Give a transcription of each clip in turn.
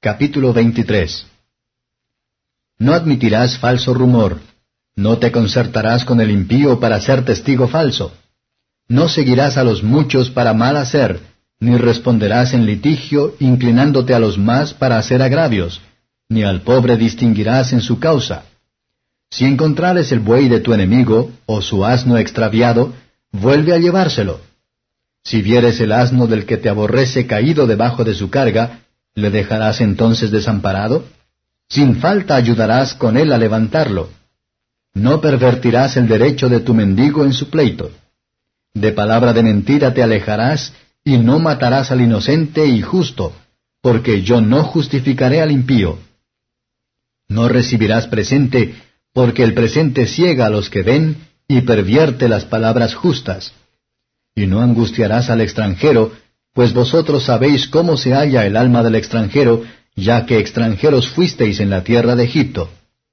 Capítulo 23. No admitirás falso rumor. No te concertarás con el impío para ser testigo falso. No seguirás a los muchos para mal hacer, ni responderás en litigio inclinándote a los más para hacer agravios, ni al pobre distinguirás en su causa. Si encontrares el buey de tu enemigo, o su asno extraviado, vuelve a llevárselo. Si vieres el asno del que te aborrece caído debajo de su carga, ¿le dejarás entonces desamparado? Sin falta ayudarás con él a levantarlo. No pervertirás el derecho de tu mendigo en su pleito. De palabra de mentira te alejarás, y no matarás al inocente y justo, porque yo no justificaré al impío. No recibirás presente, porque el presente ciega a los que ven, y pervierte las palabras justas. Y no angustiarás al extranjero, pues vosotros sabéis cómo se halla el alma del extranjero, ya que extranjeros fuisteis en la tierra de Egipto.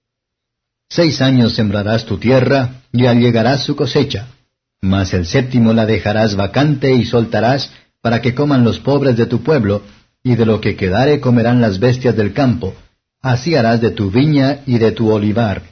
6 años sembrarás tu tierra, y allegarás su cosecha. Mas el 7º la dejarás vacante y soltarás, para que coman los pobres de tu pueblo, y de lo que quedare comerán las bestias del campo. Así harás de tu viña y de tu olivar.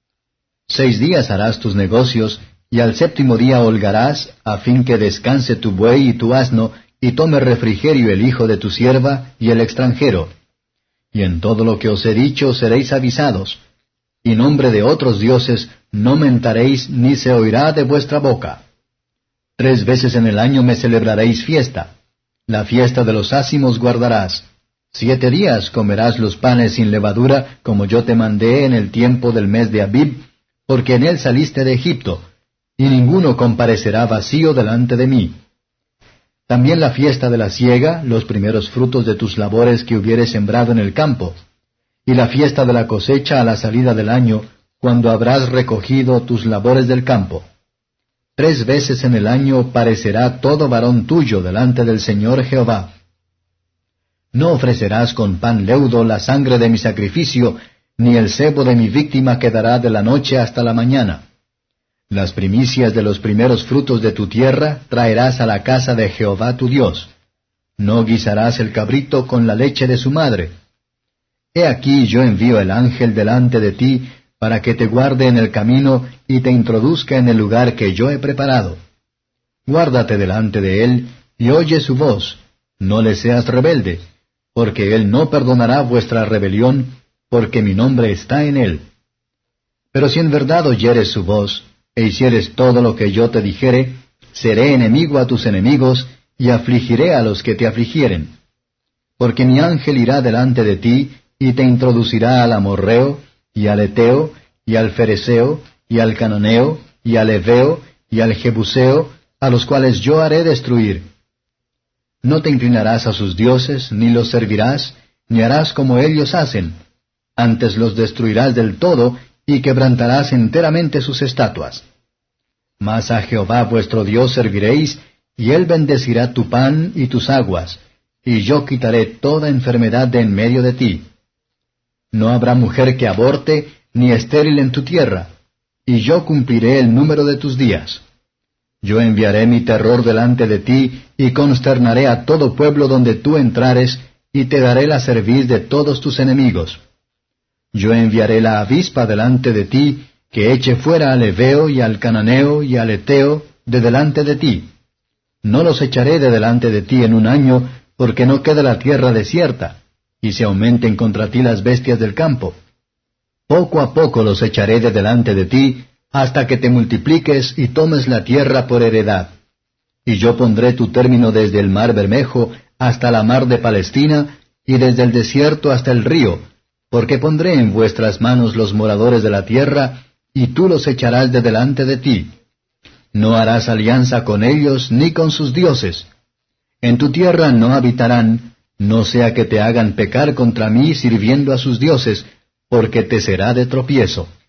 6 días harás tus negocios, y al 7º día holgarás, a fin que descanse tu buey y tu asno, y tome refrigerio el hijo de tu sierva y el extranjero. Y en todo lo que os he dicho seréis avisados. Y nombre de otros dioses no mentaréis ni se oirá de vuestra boca. 3 veces en el año me celebraréis fiesta. La fiesta de los ázimos guardarás. 7 días comerás los panes sin levadura, como yo te mandé en el tiempo del mes de Abib, porque en él saliste de Egipto, y ninguno comparecerá vacío delante de mí. También la fiesta de la siega, los primeros frutos de tus labores que hubieres sembrado en el campo, y la fiesta de la cosecha a la salida del año, cuando habrás recogido tus labores del campo. 3 veces en el año parecerá todo varón tuyo delante del Señor Jehová. No ofrecerás con pan leudo la sangre de mi sacrificio, ni el sebo de mi víctima quedará de la noche hasta la mañana. Las primicias de los primeros frutos de tu tierra traerás a la casa de Jehová tu Dios. No guisarás el cabrito con la leche de su madre. He aquí yo envío el ángel delante de ti, para que te guarde en el camino y te introduzca en el lugar que yo he preparado. Guárdate delante de él, y oye su voz, no le seas rebelde, porque él no perdonará vuestra rebelión, porque mi nombre está en él. Pero si en verdad oyeres su voz, e hicieres todo lo que yo te dijere, seré enemigo a tus enemigos, y afligiré a los que te afligieren. Porque mi ángel irá delante de ti, y te introducirá al amorreo, y al eteo, y al fereceo, y al cananeo, y al heveo, y al jebuseo, a los cuales yo haré destruir. No te inclinarás a sus dioses, ni los servirás, ni harás como ellos hacen. Antes los destruirás del todo, y quebrantarás enteramente sus estatuas. Mas a Jehová vuestro Dios serviréis, y él bendecirá tu pan y tus aguas, y yo quitaré toda enfermedad de en medio de ti. No habrá mujer que aborte, ni estéril en tu tierra, y yo cumpliré el número de tus días. Yo enviaré mi terror delante de ti, y consternaré a todo pueblo donde tú entrares, y te daré la cerviz de todos tus enemigos. Yo enviaré la avispa delante de ti, que eche fuera al heveo y al cananeo y al eteo de delante de ti. No los echaré de delante de ti en 1 año, porque no queda la tierra desierta, y se aumenten contra ti las bestias del campo. Poco a poco los echaré de delante de ti, hasta que te multipliques y tomes la tierra por heredad. Y yo pondré tu término desde el mar Bermejo hasta la mar de Palestina, y desde el desierto hasta el río, porque pondré en vuestras manos los moradores de la tierra, y tú los echarás de delante de ti. No harás alianza con ellos ni con sus dioses. En tu tierra no habitarán, no sea que te hagan pecar contra mí sirviendo a sus dioses, porque te será de tropiezo.